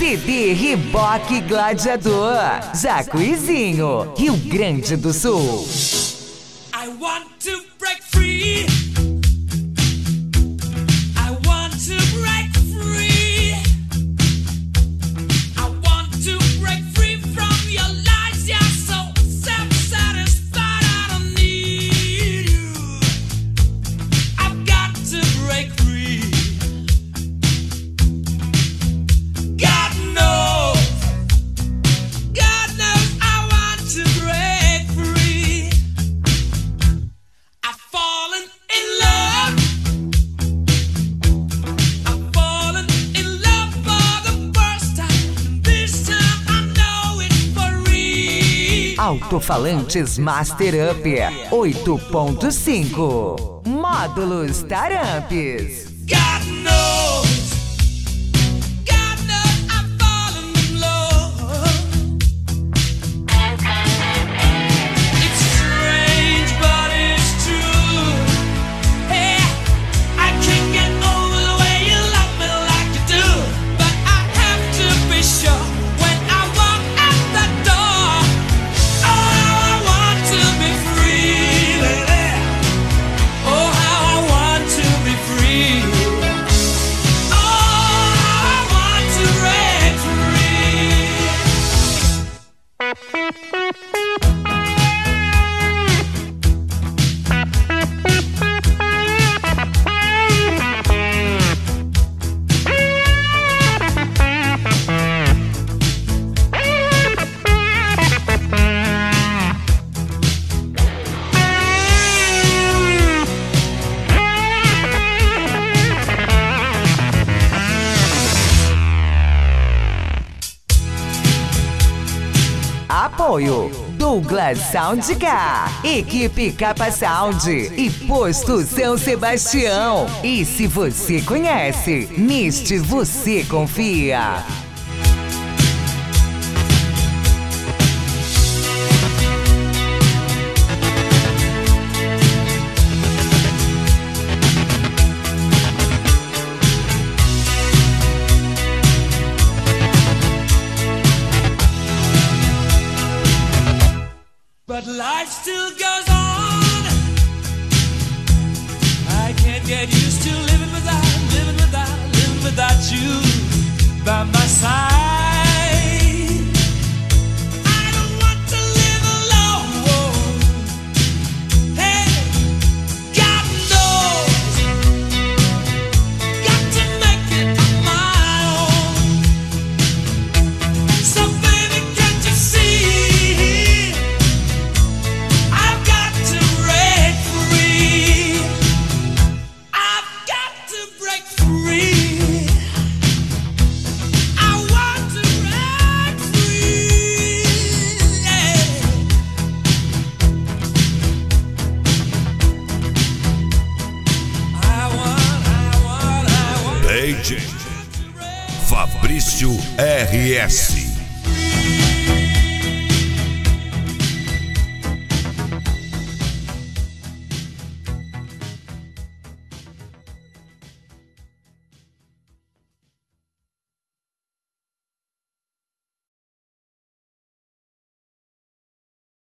CD Riboc Gladiador, Jacuizinho, Rio Grande do Sul. I want to break free. I want to break free. I want to break free from your lies. You're so self-satisfied. I don't need you. I've got to break free. God knows I want to break free. I've fallen in love. I've fallen in love for the first time. This time I know it's for real. Alto-falantes Master Up 8.5. Módulos Taramps. God knows I've fallen in love. It's strange, but it's true. Hey, I can't get over the way you love me like you do. But I have to be sure when I walk out the door. Oh, how I want to be free, lady. Oh, how I want to be free. Oh, how I want to break free. Apoio Douglas Sound K, Equipe Capa Sound e Posto São Sebastião. E se você conhece, neste você confia. But life still goes on. I can't get used to living without you by my side. I don't want to live alone. Hey, God knows, got to make it on my own. So baby, can't you see? I've got to break free. I've got to break free. I want to break free. Yeah. I want. DJ Fabrício RS.